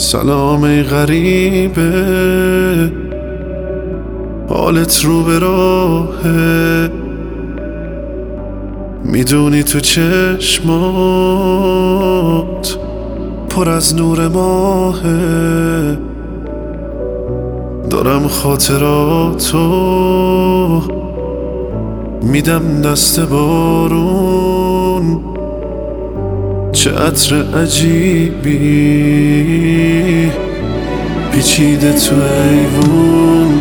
سلام ای غریبه، حالت رو به راهه، میدونی تو چشمات پر از نور ماهه. دارم خاطراتو میدم دست بارون، چه عطر عجیبی پیچیده تو ایوون.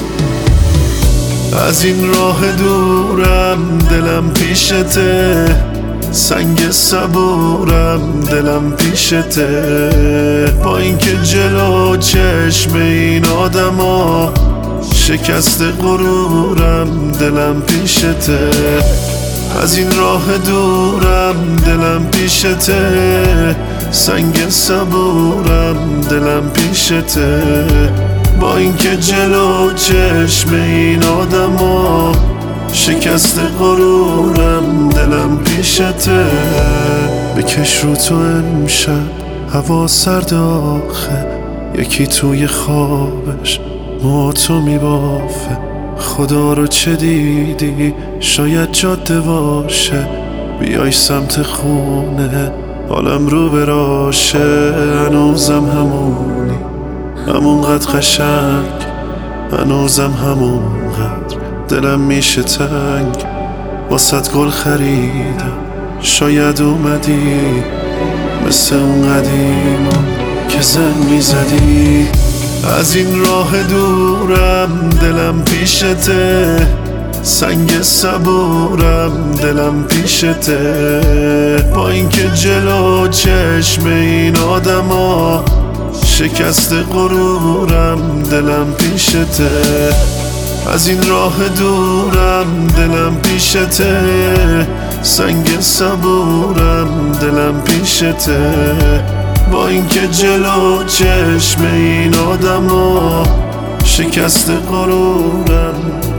از این راه دورم دلم پیشته، سنگ صبورم دلم پیشته. با اینکه جلو چشم این آدما شکست غرورم دلم پیشته. از این راه دورم دلم پیشته، سنگ صبورم دلم پیشته. با اینکه جلو چشم این آدما شکست غرورم دلم پیشته. بکش رو تو امشب هوا سرد آخه، یکی توی خوابش موهاتو میبافه. خدا رو چه دیدی؟ شاید جاده باشه، بیای سمت خونه حالم رو براشه. هنوزم همونی، همونقدر قشنگ، هنوزم همونقدر دلم میشه تنگ. واسط گل خریدم، شاید اومدی مثل اون قدیما که زنگ میزدی. از این راه دورم دلم پیشته، سنگ صبورم دلم پیشته. با اینکه جلو چشم این آدما شکست غرورم دلم پیشته. از این راه دورم دلم پیشته، سنگ صبورم دلم پیشته. با اینکه جلو چشم این آدما شکست غرورم